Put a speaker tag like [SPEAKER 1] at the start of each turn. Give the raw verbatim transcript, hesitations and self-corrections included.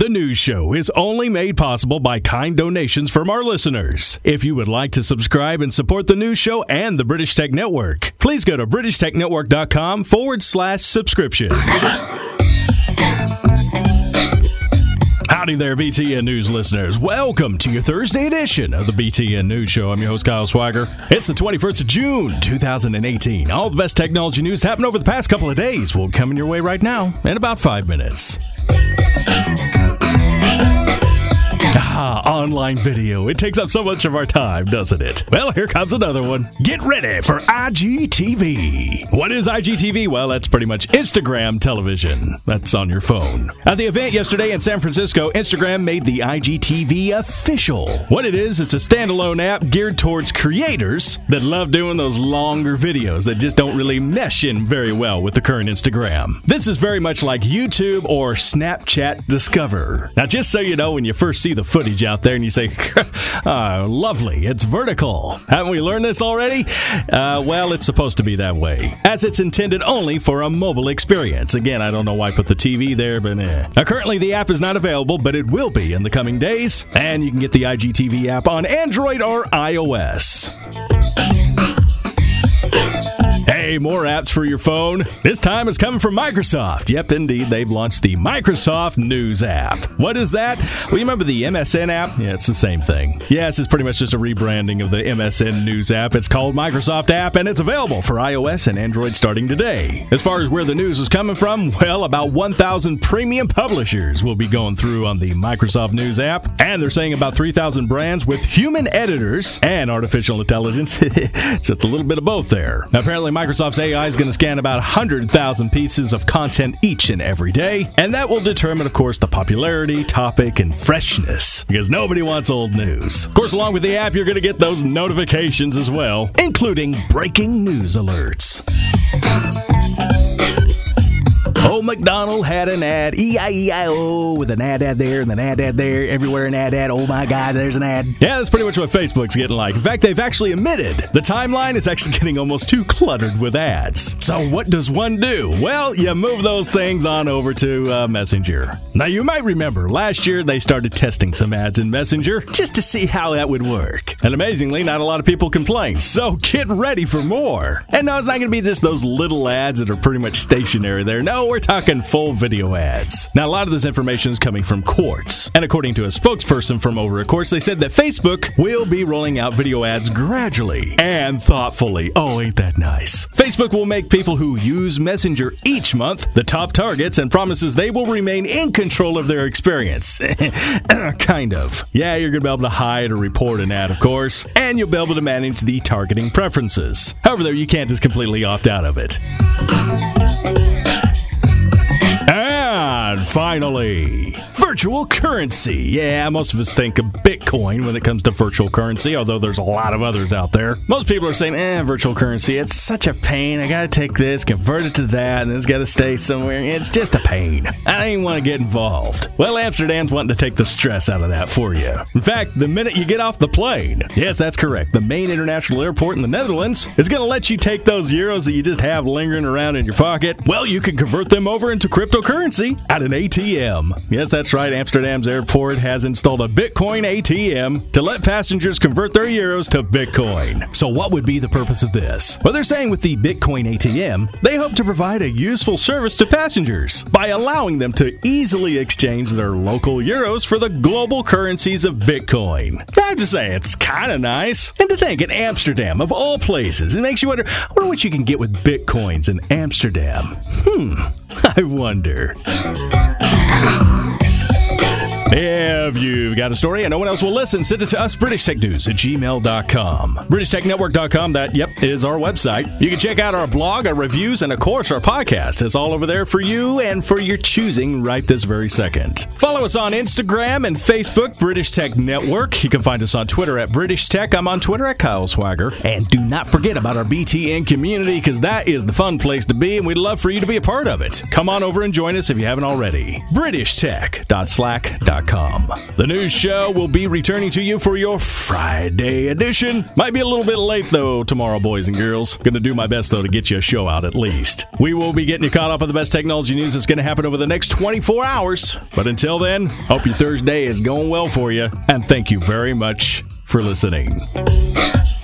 [SPEAKER 1] The news show is only made possible by kind donations from our listeners. If you would like to subscribe and support the news show and the British Tech Network, please go to britishtechnetwork.com forward slash subscriptions. Howdy there, B T N News listeners. Welcome to your Thursday edition of the B T N News Show. I'm your host, Kyle Swagger. It's the twenty-first of June, two thousand eighteen. All the best technology news happened over the past couple of days will come in your way right now in about five minutes. Ah, online video. It takes up so much of our time, doesn't it? Well, here comes another one. Get ready for I G T V. What is I G T V? Well, that's pretty much Instagram television. That's on your phone. At the event yesterday in San Francisco, Instagram made the I G T V official. What it is, it's a standalone app geared towards creators that love doing those longer videos that just don't really mesh in very well with the current Instagram. This is very much like YouTube or Snapchat Discover. Now, just so you know, when you first see the footage out there and you say, oh, lovely, it's vertical. Haven't we learned this already? Uh, well, it's supposed to be that way, as it's intended only for a mobile experience. Again, I don't know why I put the T V there, but eh. Now, currently the app is not available, but it will be in the coming days, and you can get the I G T V app on Android or iOS. Hey, more apps for your phone. This time it's coming from Microsoft. Yep, indeed, they've launched the Microsoft News app. What is that? Well, you remember the M S N app? Yeah, it's the same thing. Yes, it's pretty much just a rebranding of the M S N News app. It's called Microsoft App, and it's available for iOS and Android starting today. As far as where the news is coming from, well, about one thousand premium publishers will be going through on the Microsoft News app, and they're saying about three thousand brands with human editors and artificial intelligence. So it's a little bit of both there. Now, apparently, Microsoft's A I is going to scan about one hundred thousand pieces of content each and every day, and that will determine, of course, the popularity, topic, and freshness, because nobody wants old news. Of course, along with the app, you're going to get those notifications as well, including breaking news alerts. Old MacDonald had an ad, E I E I O, with an ad ad there and an ad ad there, everywhere an ad ad, oh my God, there's an ad. Yeah, that's pretty much what Facebook's getting like. In fact, they've actually admitted the timeline is actually getting almost too cluttered with ads. So what does one do? Well, you move those things on over to uh, Messenger. Now, you might remember, last year they started testing some ads in Messenger just to see how that would work. And amazingly, not a lot of people complained, so get ready for more. And no, it's not going to be just those little ads that are pretty much stationary there. No, we're talking full video ads. Now, a lot of this information is coming from Quartz. And according to a spokesperson from over at Quartz, they said that Facebook will be rolling out video ads gradually and thoughtfully. Oh, ain't that nice? Facebook will make people who use Messenger each month the top targets and promises they will remain in control of their experience. Kind of. Yeah, you're going to be able to hide or report an ad, of course, and you'll be able to manage the targeting preferences. However, though, you can't just completely opt out of it. And finally, virtual currency. Yeah, most of us think of Bitcoin when it comes to virtual currency, although there's a lot of others out there. Most people are saying, eh, virtual currency, it's such a pain. I gotta take this, convert it to that, and it's gotta stay somewhere. It's just a pain. I don't even want to get involved. Well, Amsterdam's wanting to take the stress out of that for you. In fact, the minute you get off the plane, yes, that's correct, the main international airport in the Netherlands is gonna let you take those euros that you just have lingering around in your pocket. Well, you can convert them over into cryptocurrency at an A T M. Yes, that's right. Amsterdam's airport has installed a Bitcoin A T M to let passengers convert their euros to Bitcoin. So what would be the purpose of this? Well, they're saying with the Bitcoin A T M, they hope to provide a useful service to passengers by allowing them to easily exchange their local euros for the global currencies of Bitcoin. I have to say, it's kind of nice. And to think, in Amsterdam, of all places, it makes you wonder, I wonder what you can get with Bitcoins in Amsterdam. Hmm, I wonder. If you've got a story and no one else will listen, send it to us, British Tech News at gmail dot com. British Tech Network dot com, that, yep, is our website. You can check out our blog, our reviews, and of course our podcast. It's all over there for you and for your choosing right this very second. Follow us on Instagram and Facebook, British Tech Network. You can find us on Twitter at British Tech. I'm on Twitter at Kyle Swagger. And do not forget about our B T N community, because that is the fun place to be, and we'd love for you to be a part of it. Come on over and join us if you haven't already. British Tech dot slack dot com. The news show will be returning to you for your Friday edition. Might be a little bit late, though, tomorrow, boys and girls. Going to do my best, though, to get you a show out at least. We will be getting you caught up on the best technology news that's going to happen over the next twenty-four hours. But until then, hope your Thursday is going well for you, and thank you very much for listening.